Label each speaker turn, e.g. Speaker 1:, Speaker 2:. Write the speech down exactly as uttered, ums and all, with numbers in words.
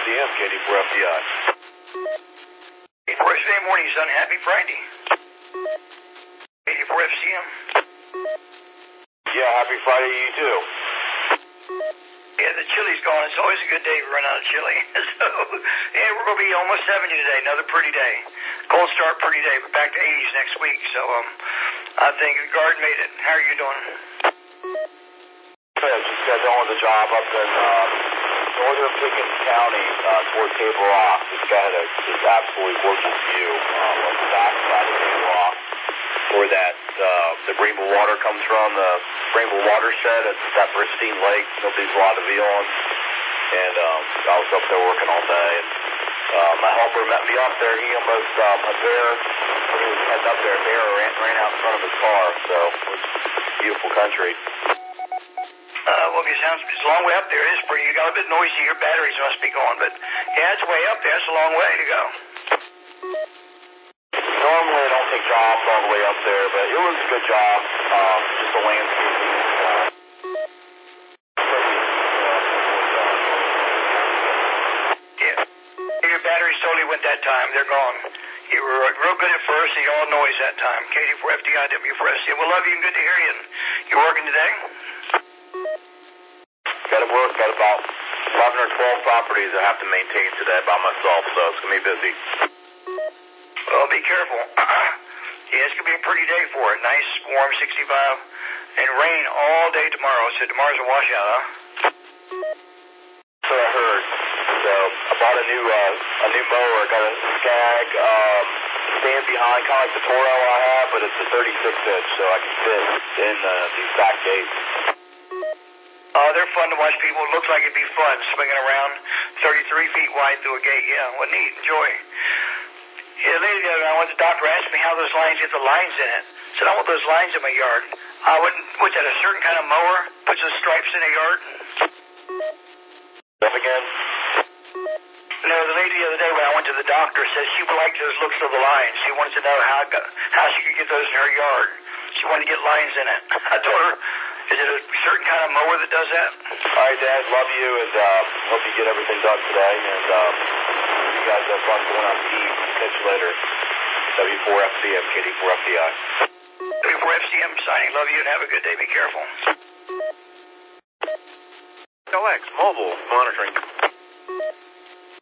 Speaker 1: M, K D four F D I.
Speaker 2: K D four F C M morning, son. Happy Friday. K D four F C M.
Speaker 1: Yeah, happy Friday to you too.
Speaker 2: Yeah, the chili's gone. It's always a good day to run out of chili. So, yeah, we're going to be almost seventy today. Another pretty day. Cold start, pretty day, but back to eighties next week. So, um, I think the garden made it. How are you doing?
Speaker 1: Yeah, just got done with the job up in uh, northern Pickens County uh, toward Table Rock. This guy had a just absolutely gorgeous view um, on the back side of Table Rock, where that uh, the Rainbow water comes from, the Rainbow watershed. It's that pristine lake nobody's allowed to be on. And um, I was up there working all day. And uh, my helper met me up there. He almost, um, a bear, when he was heading up there, a bear ran, ran out in front of his car. So it was beautiful country.
Speaker 2: Uh, well, it sounds, it's a long way up there. It is pretty. You got a bit noisy. Your batteries must be going, but yeah, it's way up there. It's a long way to go.
Speaker 1: Normally I don't take jobs all the way up there, but it was a good job. Um, just the landscaping. Uh,
Speaker 2: yeah. Your batteries totally went that time. They're gone. You were real good at first, and you all noise that time. K D four F D I W four S C. We love you and good to hear you. You working today?
Speaker 1: Got to work. Got about eleven or twelve properties I have to maintain today by myself, so it's going to be busy.
Speaker 2: Well, be careful. Yeah, it's going to be a pretty day for it. Nice, warm, sixty-five, and rain all day tomorrow. So tomorrow's a washout, huh?
Speaker 1: That's what I heard. So I bought a new uh, a new mower. I got a Skag um, stand behind, kind of like the Toro I have, but it's a thirty-six inch, so I can fit in uh, these back gates.
Speaker 2: Oh, they're fun to watch people. It looks like it'd be fun swinging around thirty-three feet wide through a gate. Yeah, what neat. Enjoy. Yeah, the lady the other night, I went to the doctor asked me how those lines get the lines in it. I said, I want those lines in my yard. I wouldn't, what's that, a certain kind of mower? Puts those stripes in a yard?
Speaker 1: Up again?
Speaker 2: No, the lady the other day when I went to the doctor said she liked those looks of the lines. She wanted to know how how she could get those in her yard. She wanted to get lines in it. I told her, is it a certain kind of mower that does that?
Speaker 1: All right, Dad, love you, and uh, hope you get everything done today. And uh, you guys have fun going out to eat. Catch you later. W four F C M, K D four F D I.
Speaker 2: W four F C M signing. Love you and have a good day. Be careful.
Speaker 1: L X Mobile Monitoring.